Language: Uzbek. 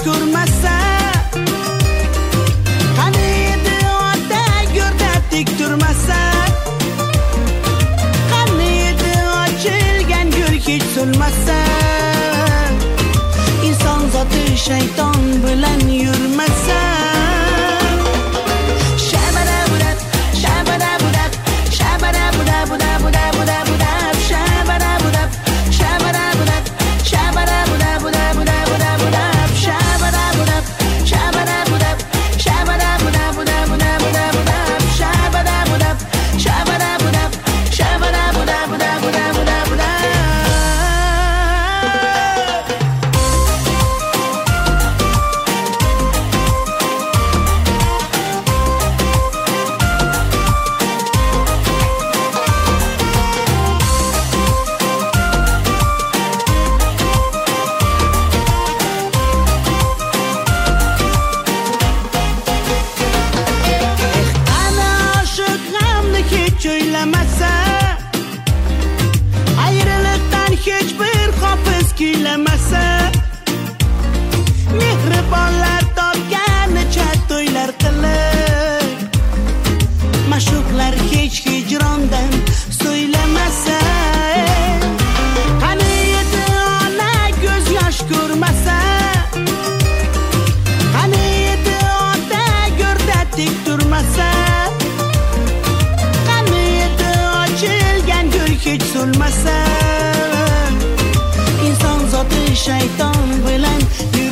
ko'rmasa, qani edi ota go'rda tik turmasa, qani edi ochilgan gul hech so'lmasa, inson zoti shayton bilan yurmasa. Ayrılıktan hiçbir hafız kuylamasa, mehribonlar topganicha to'ylar qilib, ma'shuqlar hech hijrondan so'ylamasa, qani edi ona ko'z yosh ko'rmasa, qani edi ota go'rda tik turmasa, hech so'lmasa, inson zoti shayton bilan